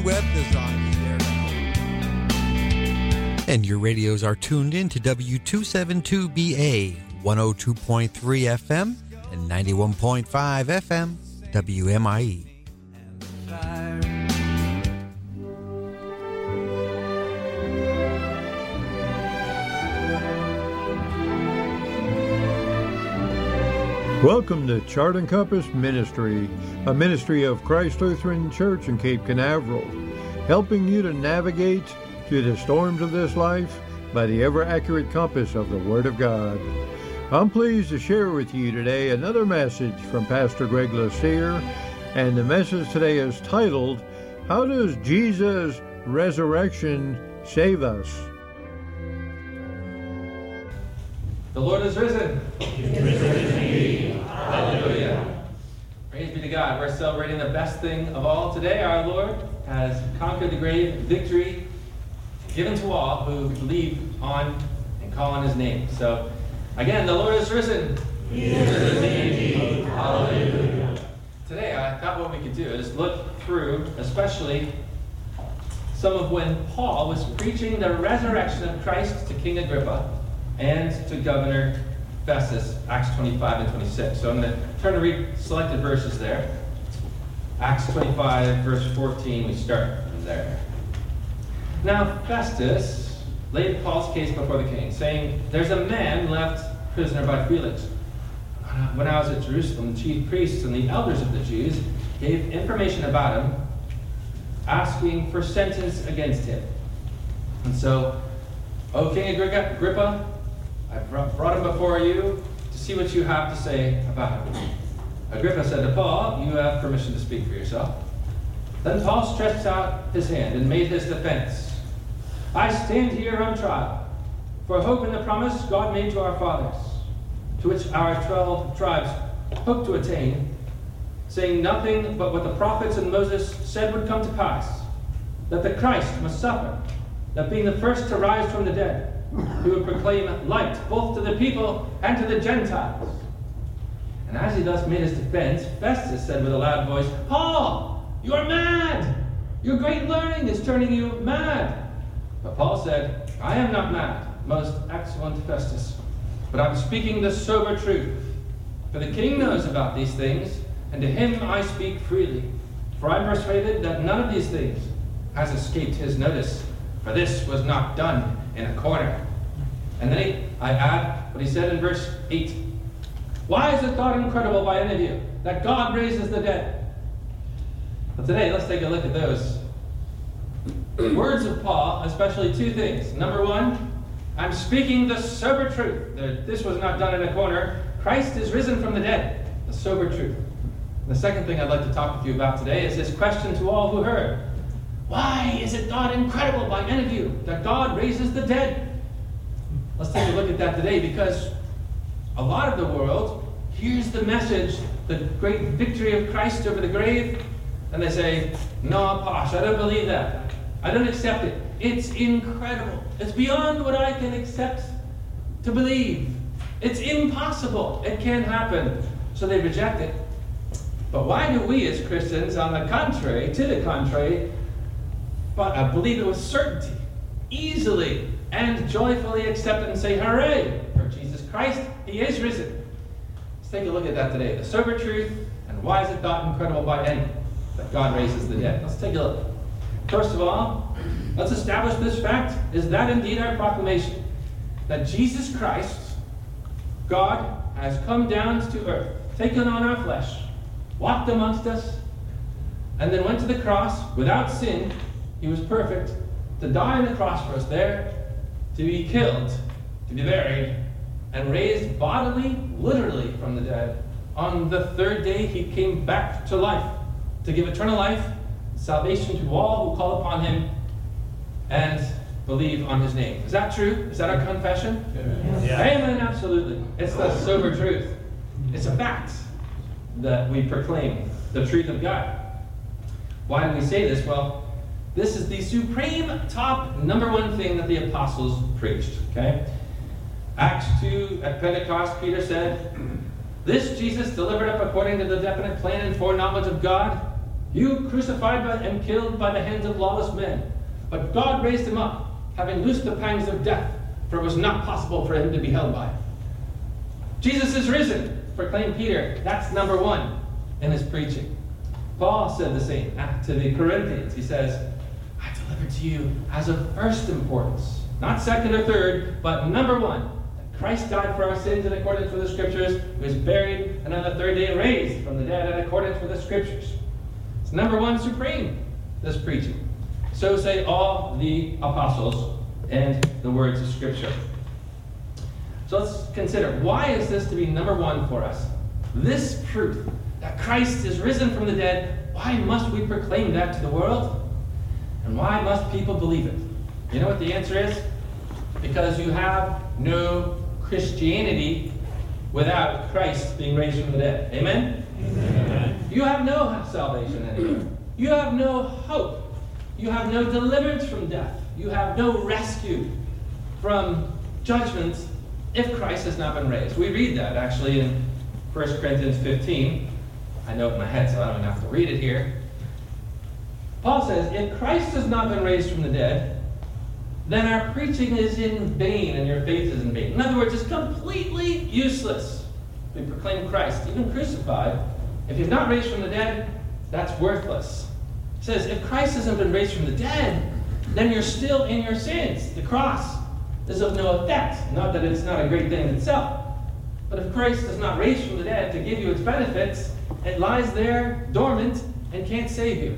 web design there. And your radios are tuned in to W272BA, 102.3 FM and 91.5 FM, WMIE. Welcome to Chart and Compass Ministry, a ministry of Christ Lutheran Church in Cape Canaveral, helping you to navigate through the storms of this life by the ever-accurate compass of the Word of God. I'm pleased to share with you today another message from Pastor Greg Lucier, and the message today is titled, How Does Jesus' Resurrection Save Us? The Lord is risen. He is risen indeed. Hallelujah. Praise be to God. We're celebrating the best thing of all today. Our Lord has conquered the grave, victory given to all who believe on and call on His name. So, again, the Lord is risen. He is risen indeed. Hallelujah. Today, I thought what we could do is look through, especially some of when Paul was preaching the resurrection of Christ to King Agrippa and to Governor Festus, Acts 25 and 26. So I'm going to turn to read selected verses there. Acts 25, verse 14, we start from there. Now Festus laid Paul's case before the king, saying, There's a man left prisoner by Felix. When I was at Jerusalem, the chief priests and the elders of the Jews gave information about him, asking for sentence against him. And so, O King Agrippa, I brought him before you to see what you have to say about him. Agrippa said to Paul, You have permission to speak for yourself. Then Paul stretched out his hand and made his defense. I stand here on trial for hope in the promise God made to our fathers, to which our 12 tribes hope to attain, saying nothing but what the prophets and Moses said would come to pass, that the Christ must suffer, that being the first to rise from the dead, he would proclaim light both to the people and to the Gentiles. And as he thus made his defense, Festus said with a loud voice, Paul, you are mad! Your great learning is turning you mad. But Paul said, I am not mad, most excellent Festus, but I'm speaking the sober truth. For the king knows about these things, and to him I speak freely. For I'm persuaded that none of these things has escaped his notice, for this was not done in a corner. And then I add what he said in verse 8. Why is it thought incredible by any of you that God raises the dead? But today, let's take a look at those words of Paul, especially two things. Number one, I'm speaking the sober truth. This was not done in a corner. Christ is risen from the dead. The sober truth. And the second thing I'd like to talk with you about today is this question to all who heard. Why is it thought incredible by any of you that God raises the dead? Let's take a look at that today, because a lot of the world hears the message, the great victory of Christ over the grave, and they say, no, Posh, I don't believe that. I don't accept it. It's incredible. It's beyond what I can accept to believe. It's impossible. It can't happen. So they reject it. But why do we as Christians, on the contrary, but believe it with certainty, easily and joyfully accept it and say, hooray, for Jesus Christ, He is risen. Let's take a look at that today. The sober truth, and why is it thought incredible by any that God raises the dead? Let's take a look. First of all, let's establish this fact. Is that indeed our proclamation? That Jesus Christ, God, has come down to earth, taken on our flesh, walked amongst us, and then went to the cross without sin. He was perfect, to die on the cross for us there, to be killed, to be buried, and raised bodily, literally from the dead. On the third day, He came back to life, to give eternal life, salvation to all who call upon Him and believe on His name. Is that true? Is that our confession? Yeah. Amen, absolutely. It's the sober truth. It's a fact that we proclaim the truth of God. Why do we say this? Well, this is the supreme top number one thing that the apostles preached. Okay? Acts 2, at Pentecost, Peter said, This Jesus, delivered up according to the definite plan and foreknowledge of God, You crucified and killed by the hands of lawless men. But God raised him up, having loosed the pangs of death, for it was not possible for him to be held by. Jesus is risen, proclaimed Peter. That's number one in his preaching. Paul said the same to the Corinthians. He says, I delivered to you as of first importance, not second or third, but number one, that Christ died for our sins in accordance with the Scriptures, was buried, and on the third day raised from the dead in accordance with the Scriptures. It's number one supreme, this preaching. So say all the apostles and the words of Scripture. So let's consider, why is this to be number one for us? This truth, that Christ is risen from the dead, why must we proclaim that to the world? And why must people believe it? You know what the answer is? Because you have no Christianity without Christ being raised from the dead. Amen? Amen. You have no salvation anymore. You have no hope. You have no deliverance from death. You have no rescue from judgment if Christ has not been raised. We read that actually in 1 Corinthians 15. I know it in my head, so I don't even have to read it here. Paul says, if Christ has not been raised from the dead, then our preaching is in vain and your faith is in vain. In other words, it's completely useless. We proclaim Christ, even crucified. If he's not raised from the dead, that's worthless. He says, if Christ hasn't been raised from the dead, then you're still in your sins. The cross is of no effect. Not that it's not a great thing in itself. But if Christ is not raised from the dead to give you its benefits, it lies there dormant and can't save you.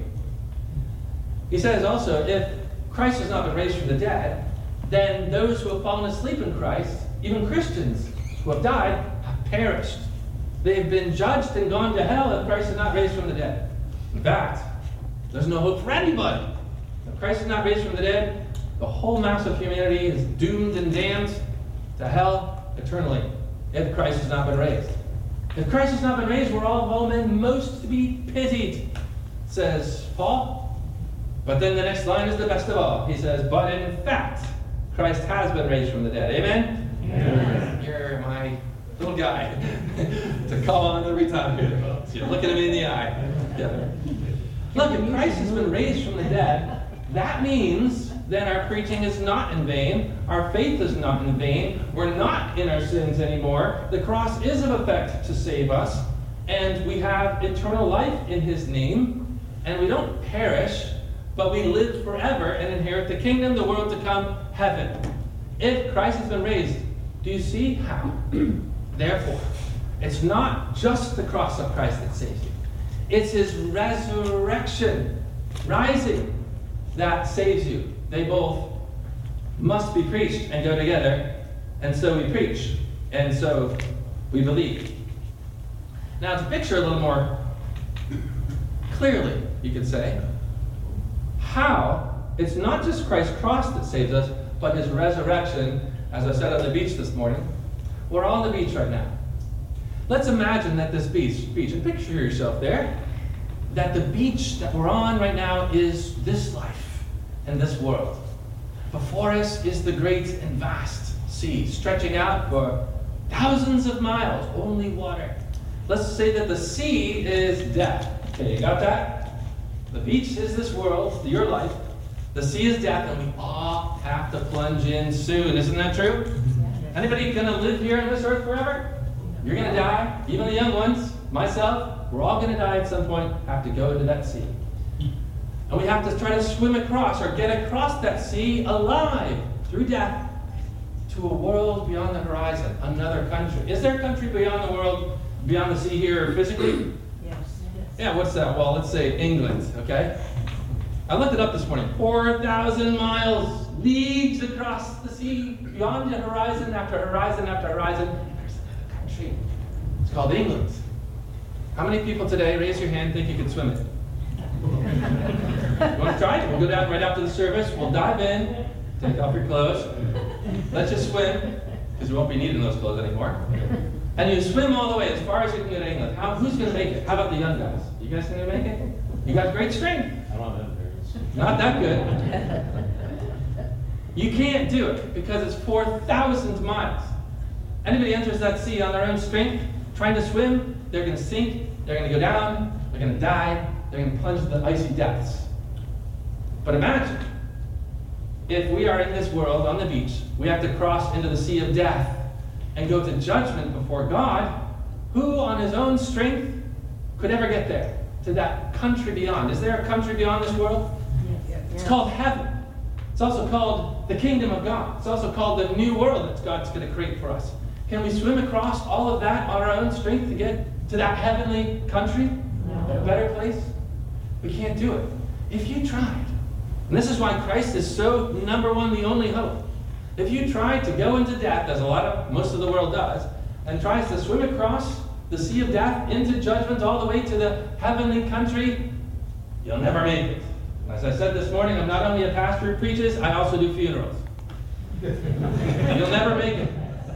He says also, if Christ has not been raised from the dead, then those who have fallen asleep in Christ, even Christians who have died, have perished. They have been judged and gone to hell if Christ is not raised from the dead. In fact, there's no hope for anybody. If Christ is not raised from the dead, the whole mass of humanity is doomed and damned to hell eternally if Christ has not been raised. If Christ has not been raised, we're all men most to be pitied, says Paul. But then the next line is the best of all. He says, but in fact, Christ has been raised from the dead. Amen? Amen. You're my little guy to call on every time here. So you're looking at me in the eye. Yeah. Look, if Christ has been raised from the dead, that means then our preaching is not in vain. Our faith is not in vain. We're not in our sins anymore. The cross is of effect to save us. And we have eternal life in his name. And we don't perish, but we live forever and inherit the kingdom, the world to come, heaven. If Christ has been raised, do you see how? Therefore, it's not just the cross of Christ that saves you. It's his resurrection, rising, that saves you. They both must be preached and go together, and so we preach, and so we believe. Now, to picture a little more clearly, you could say, how it's not just Christ's cross that saves us, but his resurrection, as I said on the beach this morning. We're on the beach right now. Let's imagine that this beach, and picture yourself there, that the beach that we're on right now is this life and this world. Before us is the great and vast sea, stretching out for thousands of miles, only water. Let's say that the sea is death. Okay, you got that? The beach is this world, your life. The sea is death, and we all have to plunge in soon. Isn't that true? Anybody going to live here on this earth forever? You're going to die. Even the young ones, myself, we're all going to die at some point, have to go into that sea. And we have to try to swim across or get across that sea alive through death to a world beyond the horizon, another country. Is there a country beyond the world, beyond the sea here physically? Yes. Yeah, what's that? Well, let's say England, okay? I looked it up this morning. 4,000 miles, leagues across the sea, beyond the horizon after horizon after horizon. There's another country. It's called England. How many people today, raise your hand, think you can swim it? You want to try it? We'll go down right after the service. We'll dive in, take off your clothes. Let's just swim, because we won't be needing those clothes anymore. And you swim all the way as far as you can go to England. Who's going to make it? How about the young guys? You guys going to make it? You got great strength. I don't know. Not that good. You can't do it because it's 4,000 miles. Anybody enters that sea on their own strength, trying to swim, they're going to sink, they're going to go down, they're going to die, they're going to plunge into the icy depths. But imagine, if we are in this world on the beach, we have to cross into the sea of death and go to judgment before God. Who on his own strength could ever get there, to that country beyond? Is there a country beyond this world? It's called heaven. It's also called the kingdom of God. It's also called the new world that God's going to create for us. Can we swim across all of that on our own strength to get to that heavenly country? A better place? We can't do it. If you tried, and this is why Christ is so, number one, the only hope. If you tried to go into death, as most of the world does, and tries to swim across the sea of death into judgment all the way to the heavenly country, you'll never make it. As I said this morning, I'm not only a pastor who preaches, I also do funerals. You'll never make it.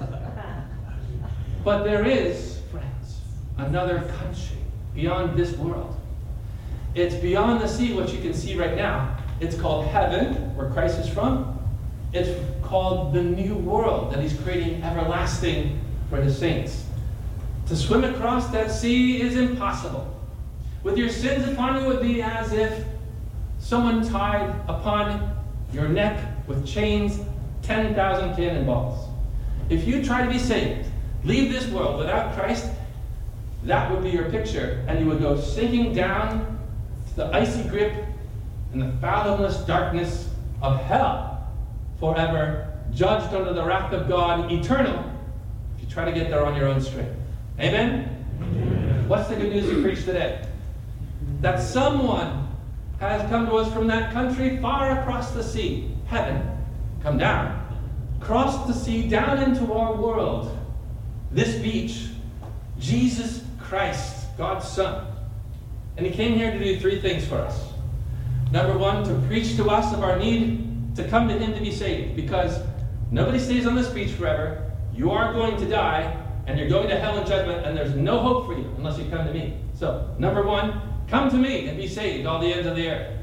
But there is, friends, another country beyond this world. It's beyond the sea, what you can see right now. It's called heaven, where Christ is from. It's called the new world that he's creating everlasting for his saints. To swim across that sea is impossible. With your sins upon you, it would be as if someone tied upon your neck with chains 10,000 cannonballs. If you try to be saved, leave this world without Christ, that would be your picture. And you would go sinking down to the icy grip and the fathomless darkness of hell, forever judged under the wrath of God, eternal, if you try to get there on your own strength. Amen? Amen. What's the good news we preach today? That someone has come to us from that country far across the sea, heaven, come down, crossed the sea down into our world, this beach, Jesus Christ, God's Son. And he came here to do three things for us. Number one, to preach to us of our need to come to him to be saved, because nobody stays on this beach forever. You are going to die, and you're going to hell in judgment, and there's no hope for you unless you come to me. So, number one, come to me and be saved, all the ends of the earth.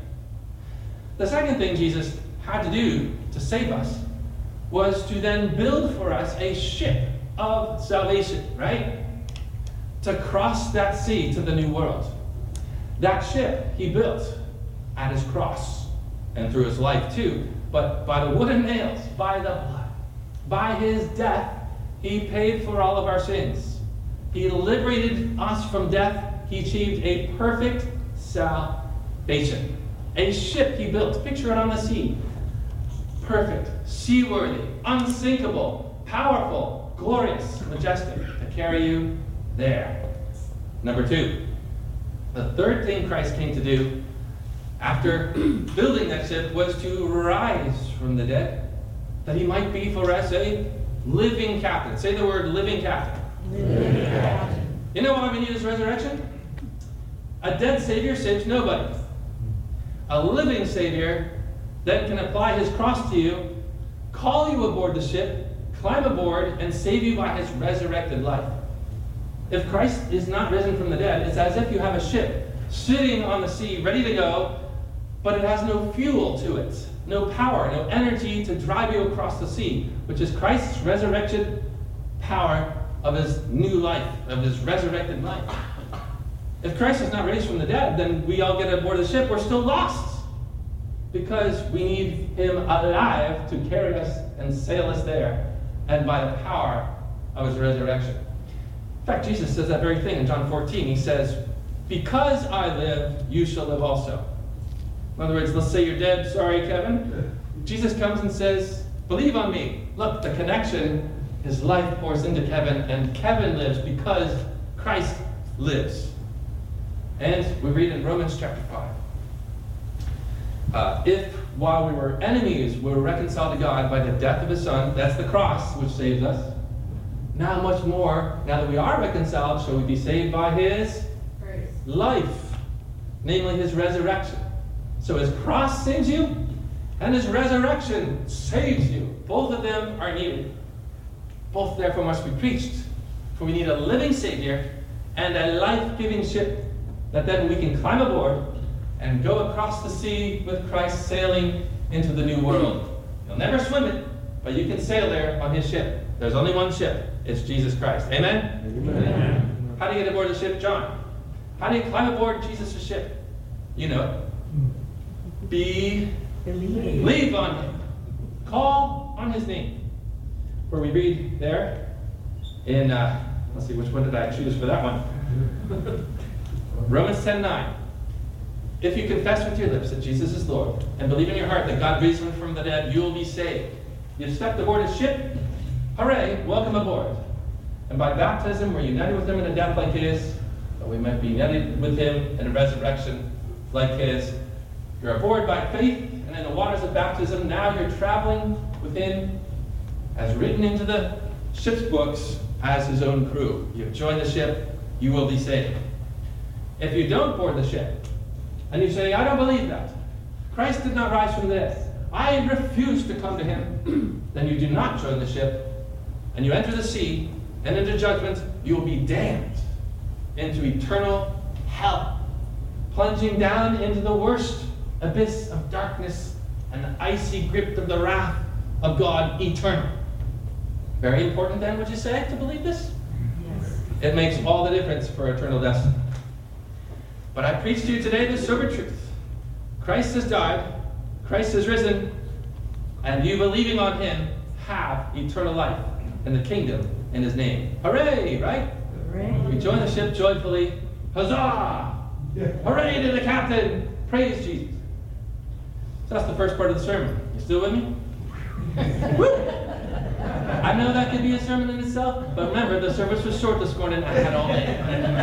The second thing Jesus had to do to save us was to then build for us a ship of salvation, right? To cross that sea to the new world. That ship he built at his cross and through his life too, but by the wooden nails, by the blood, by his death, he paid for all of our sins. He liberated us from death. He achieved a perfect salvation. A ship he built. Picture it on the sea. Perfect, seaworthy, unsinkable, powerful, glorious, majestic, to carry you there. Number two, the third thing Christ came to do after building that ship was to rise from the dead, that he might be for us a living captain. Say the word living captain. Living captain. You know why we need his resurrection? A dead Savior saves nobody. A living Savior then can apply his cross to you, call you aboard the ship, climb aboard, and save you by his resurrected life. If Christ is not risen from the dead, it's as if you have a ship sitting on the sea, ready to go, but it has no fuel to it, no power, no energy to drive you across the sea, which is Christ's resurrection power of his new life, of his resurrected life. If Christ is not raised from the dead, then we all get aboard the ship, we're still lost, because we need him alive to carry us and sail us there, and by the power of his resurrection. In fact, Jesus says that very thing in John 14. He says, because I live, you shall live also. In other words, let's say you're dead. Sorry, Kevin. Jesus comes and says, believe on me. Look, the connection, his life pours into Kevin, and Kevin lives because Christ lives. And we read in Romans chapter 5. If while we were enemies, we were reconciled to God by the death of his Son, that's the cross which saves us. Now much more, now that we are reconciled, shall we be saved by his life, namely his resurrection. So his cross saves you, and his resurrection saves you. Both of them are needed. Both therefore must be preached. For we need a living Savior and a life-giving ship that then we can climb aboard and go across the sea with Christ sailing into the new world. You'll never swim it, but you can sail there on his ship. There's only one ship. It's Jesus Christ. Amen? Amen. How do you get aboard the ship, John? How do you climb aboard Jesus' ship? You know it. Believe on him. Call on his name. Where we read there in, let's see, which one did I choose for that one? Romans 10:9. If you confess with your lips that Jesus is Lord and believe in your heart that God raised him from the dead, you will be saved. You've stepped aboard his ship. Hooray, welcome aboard. And by baptism, we're united with him in a death like his, that we might be united with him in a resurrection like his. You're aboard by faith, and in the waters of baptism, now you're traveling with him as written into the ship's books as his own crew. You've joined the ship, you will be saved. If you don't board the ship, and you say, I don't believe that, Christ did not rise from the dead, I refuse to come to him, then you do not join the ship, and you enter the sea, and into judgment, you will be damned into eternal hell, plunging down into the worst abyss of darkness and the icy grip of the wrath of God eternal. Very important then, would you say, to believe this? Yes. It makes all the difference for eternal destiny. But I preach to you today the sober truth. Christ has died, Christ has risen, and you believing on him have eternal life in the kingdom in his name. Hooray, right? Hooray. We join the ship joyfully. Huzzah! Hooray to the captain! Praise Jesus. So that's the first part of the sermon. You still with me? Woo! I know that could be a sermon in itself, but remember, the service was short this morning. I had all day.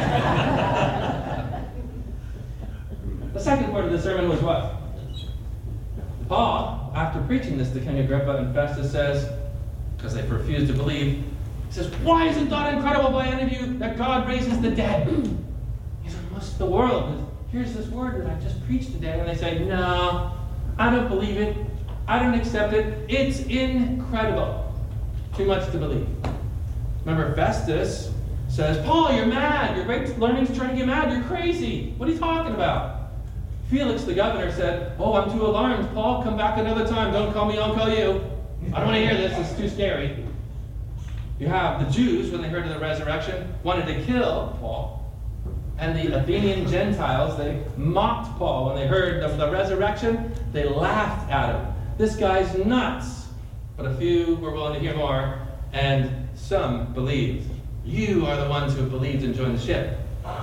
The second part of the sermon was what? Paul, after preaching this to King Agrippa and Festus, says, because they refused to believe, he says, why isn't God incredible by any of you that God raises the dead? He said, most of the world, here's this word that I just preached today, and they say, no, I don't believe it. I don't accept it. It's incredible. Too much to believe. Remember, Festus says, Paul, you're mad. Your great learning's trying to get mad. You're crazy. What are you talking about? Felix, the governor, said, oh, I'm too alarmed. Paul, come back another time. Don't call me, I'll call you. I don't want to hear this. It's too scary. You have the Jews, when they heard of the resurrection, wanted to kill Paul. And the Athenian Gentiles, they mocked Paul. When they heard of the resurrection, they laughed at him. This guy's nuts. But a few were willing to hear more, and some believed. You are the ones who have believed and joined the ship.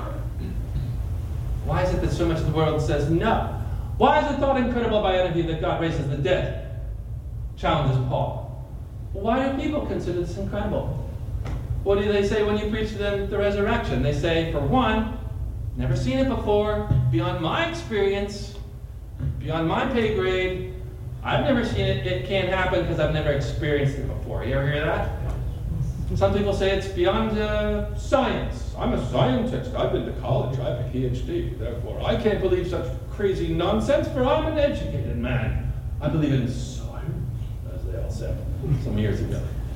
Why is it that so much of the world says no? Why is it thought incredible by any of you that God raises the dead? Challenges Paul. Why do people consider this incredible? What do they say when you preach to them the resurrection? They say, for one, never seen it before, beyond my experience, beyond my pay grade. I've never seen it. It can't happen because I've never experienced it before. You ever hear that? Some people say it's beyond science. I'm a scientist. I've been to college. I have a PhD. Therefore, I can't believe such crazy nonsense, for I'm an educated man. I believe in science, as they all said some years ago.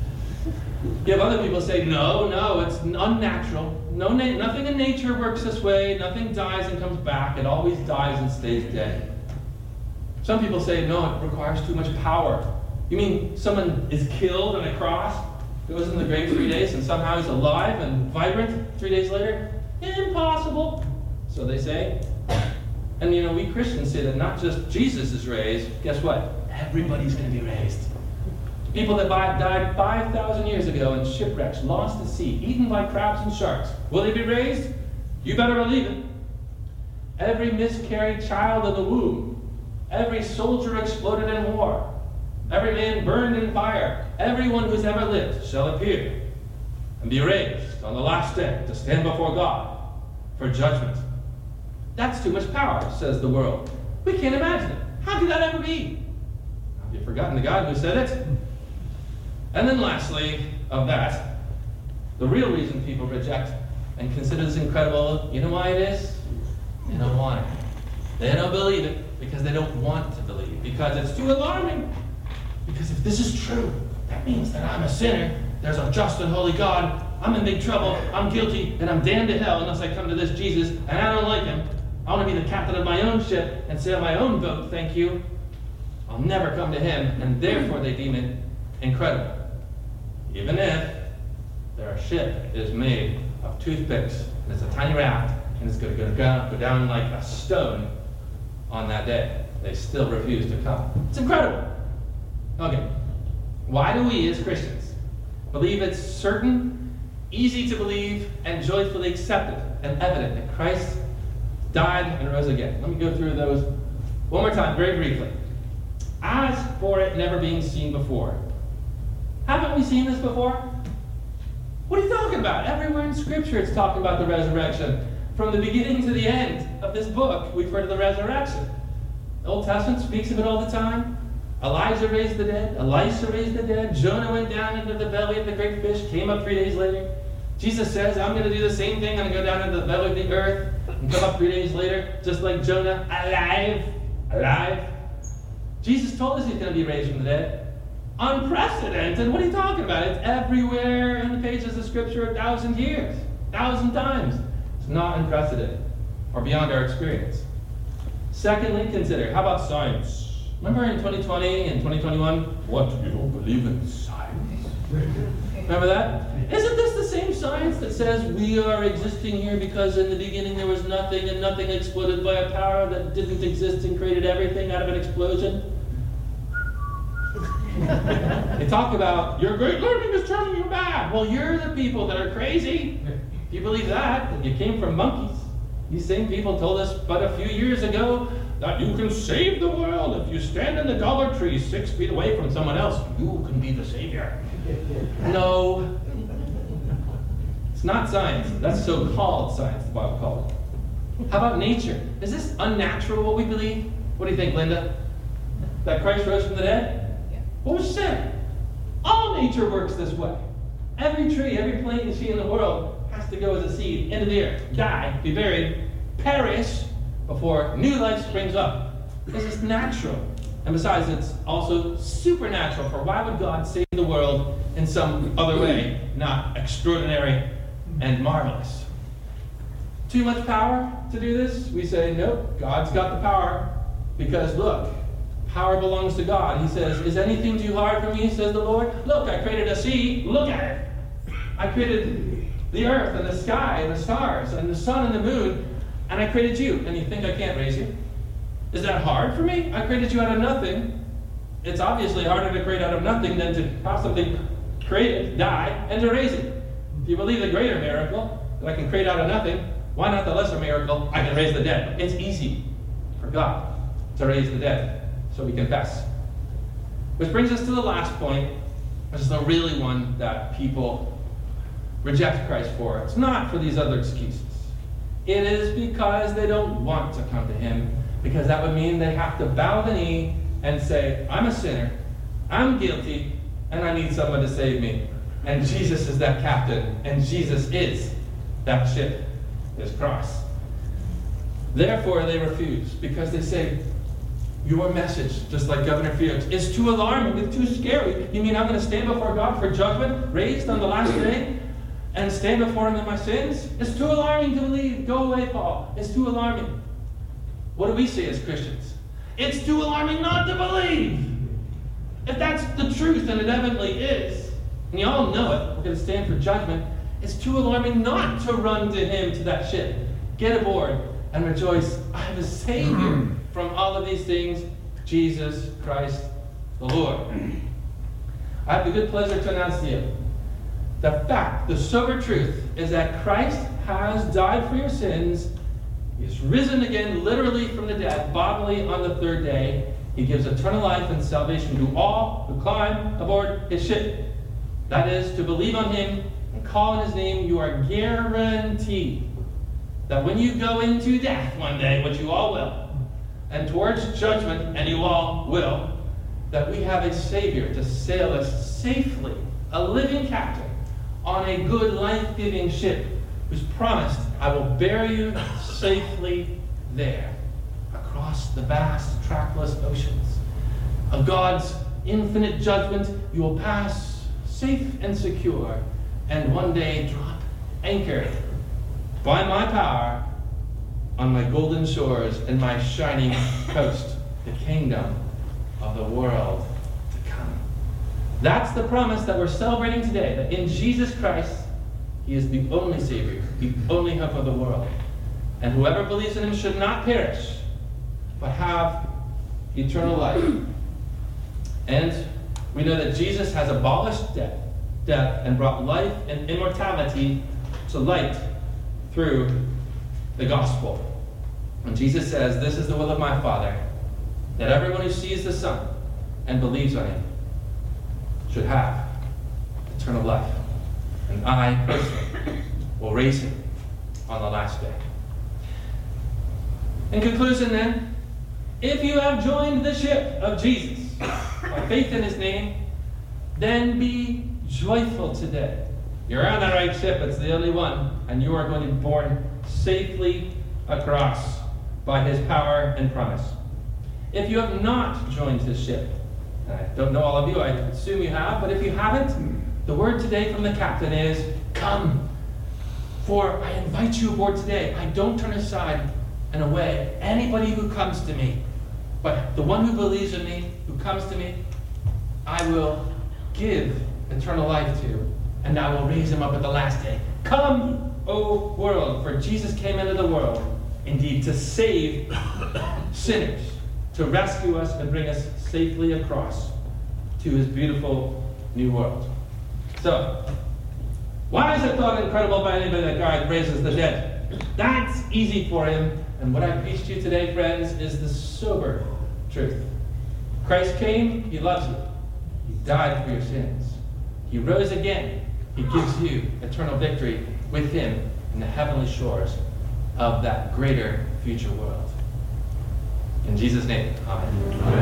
You have other people say, no, it's unnatural. Nothing in nature works this way. Nothing dies and comes back. It always dies and stays dead. Some people say, no, it requires too much power. You mean someone is killed on a cross, goes in the grave 3 days, and somehow he's alive and vibrant 3 days later? Impossible. So they say. And we Christians say that not just Jesus is raised. Guess what? Everybody's going to be raised. People that died 5,000 years ago in shipwrecks, lost at sea, eaten by crabs and sharks. Will they be raised? You better believe it. Every miscarried child in the womb, every soldier exploded in war, every man burned in fire, everyone who's ever lived shall appear and be raised on the last day to stand before God for judgment. That's too much power, says the world. We can't imagine it. How could that ever be? Have you forgotten the God who said it? And then lastly, of that, the real reason people reject and consider this incredible, you know why it is? They don't want it. They don't believe it because they don't want to believe, because it's too alarming. Because if this is true, that means that I'm a sinner. There's a just and holy God. I'm in big trouble. I'm guilty, and I'm damned to hell unless I come to this Jesus, and I don't like him. I want to be the captain of my own ship and sail my own boat, thank you. I'll never come to him, and therefore they deem it incredible. Even if their ship is made of toothpicks, and it's a tiny raft, and it's going to go down like a stone on that day. They still refuse to come. It's incredible. Okay. Why do we as Christians believe it's certain, easy to believe, and joyfully accepted and evident that Christ died and rose again? Let me go through those one more time, very briefly. As for it never being seen before. Haven't we seen this before? What are you talking about? Everywhere in Scripture it's talking about the resurrection. From the beginning to the end of this book, we've heard of the resurrection. The Old Testament speaks of it all the time. Elijah raised the dead. Elisha raised the dead. Jonah went down into the belly of the great fish, came up 3 days later. Jesus says, I'm going to do the same thing. I'm going to go down into the belly of the earth and come up 3 days later, just like Jonah, alive. Jesus told us he's going to be raised from the dead. Unprecedented. What are you talking about? It's everywhere in the pages of Scripture 1,000 years, 1,000 times. It's not unprecedented or beyond our experience. Secondly, consider, how about science? Remember in 2020 and 2021, what, you don't believe in science? Remember that? Isn't this the same science that says we are existing here because in the beginning there was nothing and nothing exploded by a power that didn't exist and created everything out of an explosion? They talk about, your great learning is turning you bad. Well, you're the people that are crazy. If you believe that you came from monkeys. These same people told us but a few years ago that you can save the world if you stand in the Dollar Tree 6 feet away from someone else. You can be the savior. No. It's not science. That's so-called science, the Bible calls it. How about nature? Is this unnatural, what we believe? What do you think, Linda? That Christ rose from the dead? What was said? All nature works this way. Every tree, every plant you see in the world has to go as a seed into the earth, die, be buried, perish before new life springs up. This is natural. And besides, it's also supernatural. For why would God save the world in some other way, not extraordinary and marvelous? Too much power to do this? We say, nope, God's got the power. Because look, power belongs to God. He says, is anything too hard for me, says the Lord? Look, I created a sea. Look at it. I created the earth and the sky and the stars and the sun and the moon. And I created you. And you think I can't raise you? Is that hard for me? I created you out of nothing. It's obviously harder to create out of nothing than to have something created, die, and to raise it. If you believe the greater miracle, that I can create out of nothing, why not the lesser miracle, I can raise the dead? It's easy for God to raise the dead. So we confess. Which brings us to the last point, which is the really one that people reject Christ for. It's not for these other excuses. It is because they don't want to come to Him, because that would mean they have to bow the knee and say, I'm a sinner, I'm guilty, and I need someone to save me. And Jesus is that captain, and Jesus is that ship, His cross. Therefore, they refuse, because they say, your message, just like Governor Felix, is too alarming, it's too scary. You mean I'm going to stand before God for judgment, raised on the last day, and stand before Him in my sins? It's too alarming to believe. Go away, Paul. It's too alarming. What do we say as Christians? It's too alarming not to believe. If that's the truth, and it evidently is, and you all know it, we're going to stand for judgment, it's too alarming not to run to Him, to that ship. Get aboard and rejoice. I have a Savior from all of these things, Jesus Christ the Lord. I have the good pleasure to announce to you the fact, the sober truth, is that Christ has died for your sins. He is risen again, literally from the dead, bodily on the third day. He gives eternal life and salvation to all who climb aboard His ship. That is, to believe on Him and call on His name, you are guaranteed that when you go into death one day, which you all will, and towards judgment, and you all will, that we have a Savior to sail us safely, a living captain, on a good life-giving ship, who's promised, I will bear you safely there, across the vast, trackless oceans of God's infinite judgment. You will pass safe and secure, and one day drop anchor by my power on my golden shores and my shining coast, the kingdom of the world to come. That's the promise that we're celebrating today, that in Jesus Christ, He is the only Savior, the only hope of the world. And whoever believes in Him should not perish, but have eternal life. And we know that Jesus has abolished death and brought life and immortality to light through the gospel. And Jesus says, "This is the will of my Father, that everyone who sees the Son and believes on him should have eternal life. And I personally will raise him on the last day." In conclusion then, if you have joined the ship of Jesus by faith in his name, then be joyful today. You're on the right ship, it's the only one, and you are going to be borne safely across by his power and promise. If you have not joined his ship, I don't know all of you, I assume you have, but if you haven't, the word today from the captain is, "Come, for I invite you aboard today. I don't turn aside and away anybody who comes to me, but the one who believes in me, who comes to me, I will give eternal life to, and I will raise him up at the last day. Come, O world, for Jesus came into the world, indeed, to save sinners, to rescue us and bring us safely across to his beautiful new world." So, why is it thought incredible by anybody that God raises the dead? That's easy for him. And what I preach to you today, friends, is the sober truth. Christ came, he loves you. He died for your sins. He rose again. He gives you eternal victory with him in the heavenly shores of that greater future world. In Jesus' name, amen.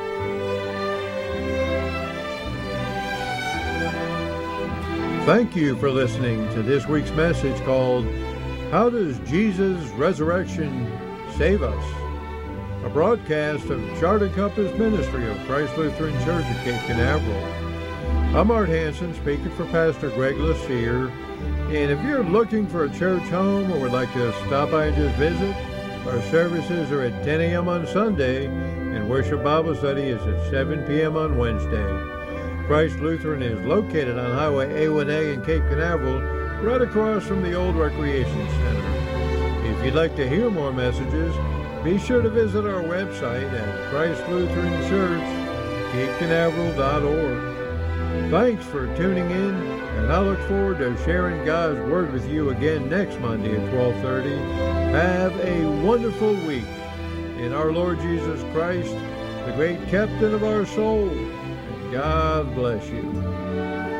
Thank you for listening to this week's message called, "How Does Jesus' Resurrection Save Us?" A broadcast of Chart and Compass Ministry of Christ Lutheran Church at Cape Canaveral. I'm Art Hansen, speaking for Pastor Greg LaCere. And if you're looking for a church home or would like to stop by and just visit, our services are at 10 a.m. on Sunday, and Worship Bible Study is at 7 p.m. on Wednesday. Christ Lutheran is located on Highway A1A in Cape Canaveral, right across from the old Recreation Center. If you'd like to hear more messages, be sure to visit our website at ChristLutheranChurch.CapeCanaveral.org. Thanks for tuning in, and I look forward to sharing God's Word with you again next Monday at 12:30. Have a wonderful week in our Lord Jesus Christ, the great captain of our soul. And God bless you.